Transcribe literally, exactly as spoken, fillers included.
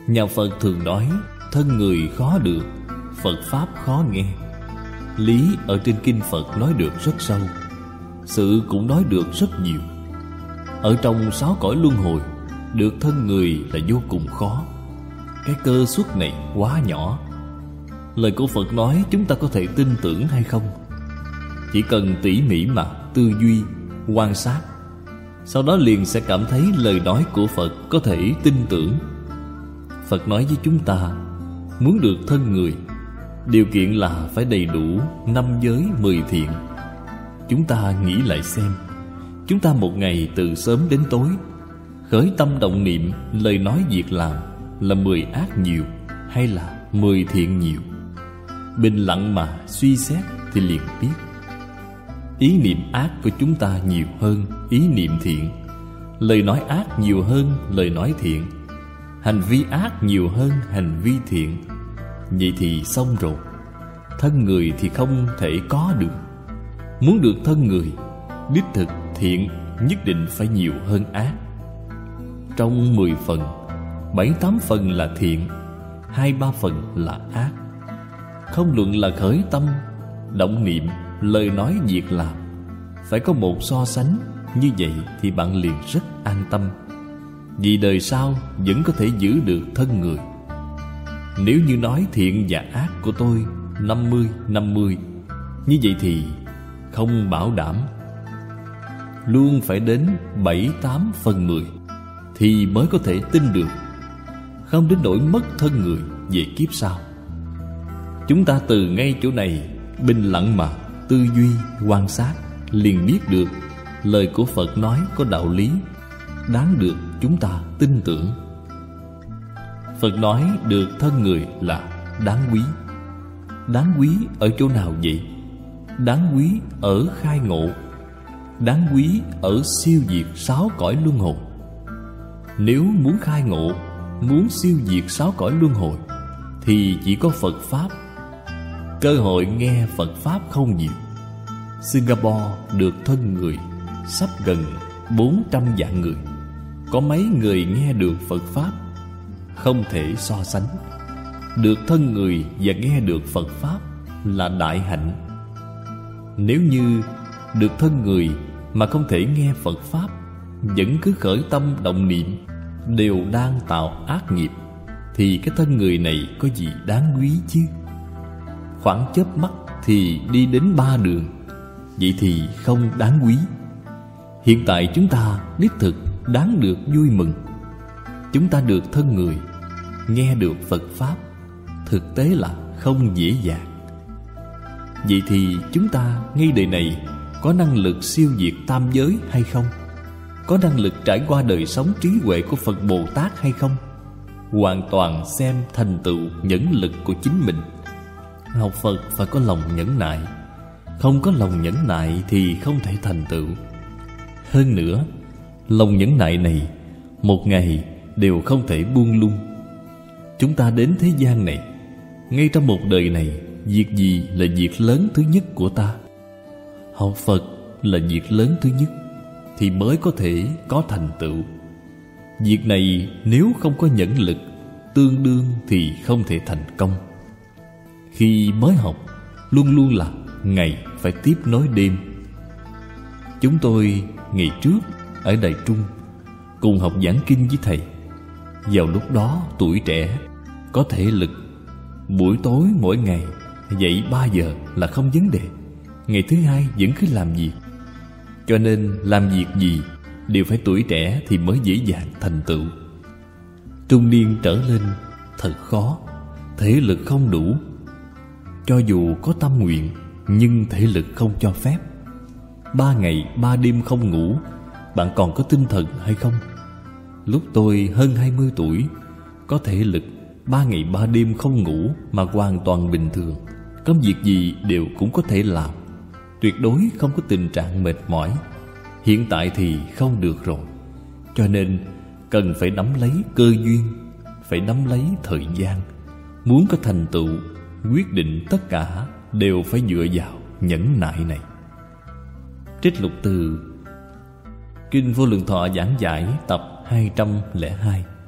Nhà Phật thường nói thân người khó được, Phật Pháp khó nghe. Lý ở trên kinh Phật nói được rất sâu, sự cũng nói được rất nhiều. Ở trong sáu cõi luân hồi, được thân người là vô cùng khó. Cái cơ suất này quá nhỏ. Lời của Phật nói chúng ta có thể tin tưởng hay không? Chỉ cần tỉ mỉ mà tư duy, quan sát, sau đó liền sẽ cảm thấy lời nói của Phật có thể tin tưởng. Phật nói với chúng ta, muốn được thân người, điều kiện là phải đầy đủ năm giới mười thiện. Chúng ta nghĩ lại xem, chúng ta một ngày từ sớm đến tối, khởi tâm động niệm, lời nói việc làm là mười ác nhiều hay là mười thiện nhiều? Bình lặng mà suy xét thì liền biết. Ý niệm ác của chúng ta nhiều hơn ý niệm thiện, lời nói ác nhiều hơn lời nói thiện, hành vi ác nhiều hơn hành vi thiện. Vậy thì xong rồi. Thân người thì không thể có được. Muốn được thân người, đích thực thiện nhất định phải nhiều hơn ác. Trong mười phần, bảy tám phần là thiện, hai ba phần là ác. Không luận là khởi tâm, động niệm, lời nói việc làm, phải có một so sánh. Như vậy thì bạn liền rất an tâm, vì đời sau vẫn có thể giữ được thân người. Nếu như nói thiện và ác của tôi năm mươi năm mươi, như vậy thì không bảo đảm. Luôn phải đến bảy tám phần mười thì mới có thể tin được, không đến nỗi mất thân người về kiếp sau. Chúng ta từ ngay chỗ này bình lặng mà tư duy, quan sát, liền biết được lời của Phật nói có đạo lý, đáng được chúng ta tin tưởng. Phật nói được thân người là đáng quý. Đáng quý ở chỗ nào vậy? Đáng quý ở khai ngộ, đáng quý ở siêu diệt sáu cõi luân hồi. Nếu muốn khai ngộ, muốn siêu diệt sáu cõi luân hồi, thì chỉ có Phật Pháp. Cơ hội nghe Phật Pháp không nhiều. Singapore được thân người sắp gần bốn trăm vạn người, có mấy người nghe được Phật Pháp? Không thể so sánh. Được thân người và nghe được Phật Pháp là đại hạnh. Nếu như được thân người mà không thể nghe Phật Pháp, vẫn cứ khởi tâm động niệm, đều đang tạo ác nghiệp, thì cái thân người này có gì đáng quý chứ? Khoảng chớp mắt thì đi đến ba đường, vậy thì không đáng quý. Hiện tại chúng ta đích thực đáng được vui mừng. Chúng ta được thân người, nghe được Phật Pháp, thực tế là không dễ dàng. Vậy thì chúng ta ngay đời này có năng lực siêu diệt tam giới hay không? Có năng lực trải qua đời sống trí huệ của Phật Bồ Tát hay không? Hoàn toàn xem thành tựu nhẫn lực của chính mình. Học Phật phải có lòng nhẫn nại. Không có lòng nhẫn nại thì không thể thành tựu. Hơn nữa, lòng nhẫn nại này một ngày đều không thể buông lung. Chúng ta đến thế gian này, ngay trong một đời này, việc gì là việc lớn thứ nhất của ta? Học Phật là việc lớn thứ nhất, thì mới có thể có thành tựu. Việc này nếu không có nhẫn lực tương đương thì không thể thành công. Khi mới học, luôn luôn là ngày phải tiếp nối đêm. Chúng tôi ngày trước ở Đài Trung cùng học giảng kinh với thầy. Vào lúc đó tuổi trẻ, có thể lực, buổi tối mỗi ngày dậy ba giờ là không vấn đề. Ngày thứ hai vẫn cứ làm việc. Cho nên làm việc gì đều phải tuổi trẻ thì mới dễ dàng thành tựu. Trung niên trở lên thật khó, thể lực không đủ. Cho dù có tâm nguyện, nhưng thể lực không cho phép. Ba ngày ba đêm không ngủ, bạn còn có tinh thần hay không? Lúc tôi hơn hai mươi tuổi, có thể lực ba ngày ba đêm không ngủ mà hoàn toàn bình thường. Công việc gì đều cũng có thể làm, tuyệt đối không có tình trạng mệt mỏi. Hiện tại thì không được rồi. Cho nên cần phải nắm lấy cơ duyên, phải nắm lấy thời gian. Muốn có thành tựu, quyết định tất cả đều phải dựa vào nhẫn nại này. Trích lục từ Kinh Vô Lượng Thọ giảng giải tập hai trăm lẻ hai.